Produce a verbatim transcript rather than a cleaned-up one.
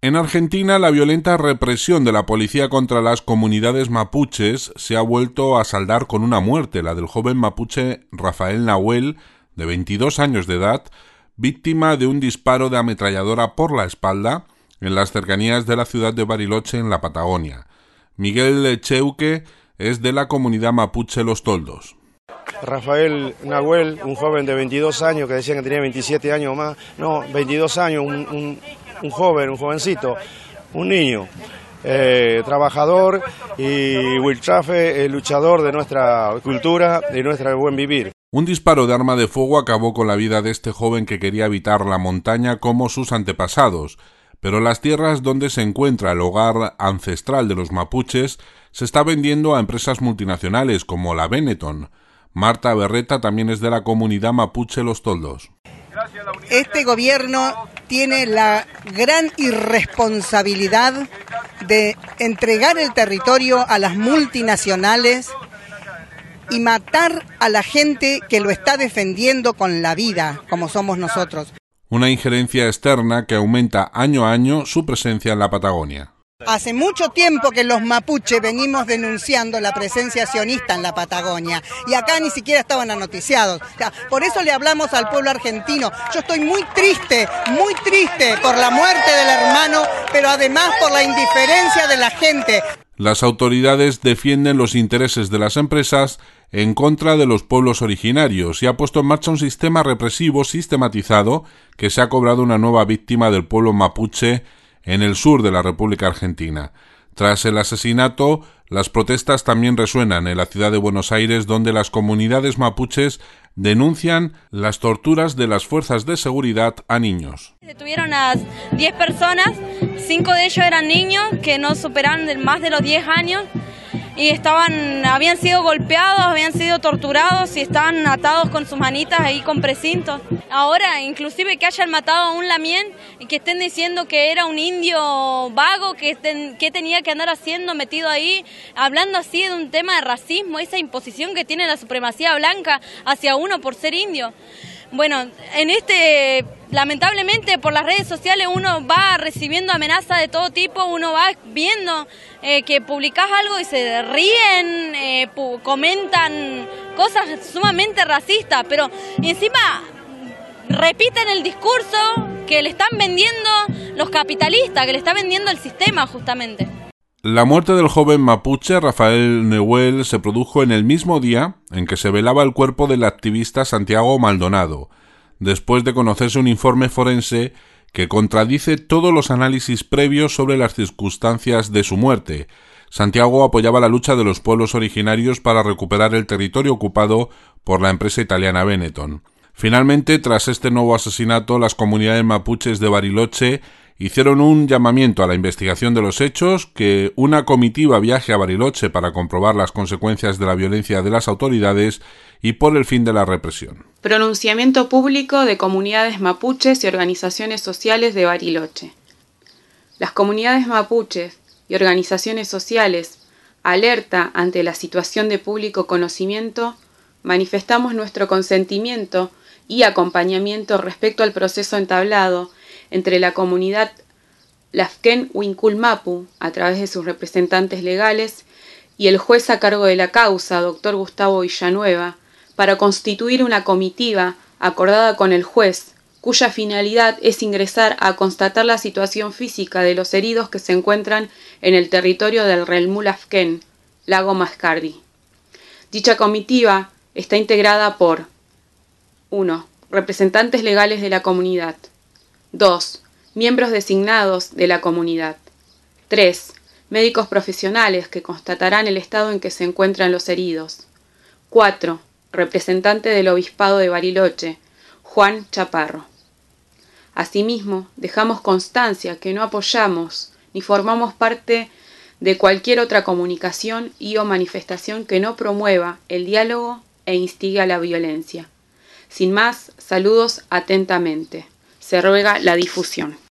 En Argentina, la violenta represión de la policía contra las comunidades mapuches se ha vuelto a saldar con una muerte, la del joven mapuche Rafael Nahuel, de veintidós años de edad, víctima de un disparo de ametralladora por la espalda en las cercanías de la ciudad de Bariloche, en la Patagonia. Miguel Cheuque es de la comunidad mapuche Los Toldos. Rafael Nahuel, un joven de veintidós años, que decían que tenía veintisiete años o más, no, veintidós años, un, un, un joven, un jovencito, un niño, eh, trabajador y Wiltrafe, el luchador de nuestra cultura y nuestro buen vivir. Un disparo de arma de fuego acabó con la vida de este joven que quería habitar la montaña como sus antepasados, pero las tierras donde se encuentra el hogar ancestral de los mapuches se está vendiendo a empresas multinacionales como la Benetton. Marta Berreta también es de la comunidad mapuche Los Toldos. Este gobierno tiene la gran irresponsabilidad de entregar el territorio a las multinacionales y matar a la gente que lo está defendiendo con la vida, como somos nosotros. Una injerencia externa que aumenta año a año su presencia en la Patagonia. Hace mucho tiempo que los mapuches venimos denunciando la presencia sionista en la Patagonia y acá ni siquiera estaban anoticiados. O sea, por eso le hablamos al pueblo argentino. Yo estoy muy triste, muy triste por la muerte del hermano, pero además por la indiferencia de la gente. Las autoridades defienden los intereses de las empresas en contra de los pueblos originarios y ha puesto en marcha un sistema represivo sistematizado que se ha cobrado una nueva víctima del pueblo mapuche en el sur de la República Argentina. Tras el asesinato, las protestas también resuenan en la ciudad de Buenos Aires, donde las comunidades mapuches denuncian las torturas de las fuerzas de seguridad a niños. Detuvieron a diez personas, cinco de ellos eran niños que no superaban más de los diez años y estaban, habían sido golpeados, habían sido torturados y estaban atados con sus manitas ahí con precintos. Ahora, inclusive que hayan matado a un lamien y que estén diciendo que era un indio vago, que, estén, que tenía que andar haciendo metido ahí, hablando así de un tema de racismo, esa imposición que tiene la supremacía blanca hacia uno por ser indio. Bueno, en este, lamentablemente por las redes sociales uno va recibiendo amenazas de todo tipo, uno va viendo eh, que publicás algo y se ríen, eh, comentan cosas sumamente racistas, pero encima repiten el discurso que le están vendiendo los capitalistas, que le está vendiendo el sistema justamente. La muerte del joven mapuche Rafael Nahuel se produjo en el mismo día en que se velaba el cuerpo del activista Santiago Maldonado, después de conocerse un informe forense que contradice todos los análisis previos sobre las circunstancias de su muerte. Santiago apoyaba la lucha de los pueblos originarios para recuperar el territorio ocupado por la empresa italiana Benetton. Finalmente, tras este nuevo asesinato, las comunidades mapuches de Bariloche hicieron un llamamiento a la investigación de los hechos, que una comitiva viaje a Bariloche para comprobar las consecuencias de la violencia de las autoridades y por el fin de la represión. Pronunciamiento público de comunidades mapuches y organizaciones sociales de Bariloche. Las comunidades mapuches y organizaciones sociales, alerta ante la situación de público conocimiento, manifestamos nuestro consentimiento y acompañamiento respecto al proceso entablado entre la comunidad Lafken Huincul-Mapu, a través de sus representantes legales, y el juez a cargo de la causa, doctor Gustavo Villanueva, para constituir una comitiva acordada con el juez, cuya finalidad es ingresar a constatar la situación física de los heridos que se encuentran en el territorio del Relmú Lafken, Lago Mascardi. Dicha comitiva está integrada por uno. Representantes legales de la comunidad. dos. Miembros designados de la comunidad. tres. Médicos profesionales que constatarán el estado en que se encuentran los heridos. cuatro. Representante del Obispado de Bariloche, Juan Chaparro. Asimismo, dejamos constancia que no apoyamos ni formamos parte de cualquier otra comunicación y o manifestación que no promueva el diálogo e instigue a la violencia. Sin más, saludos atentamente. Se ruega la difusión.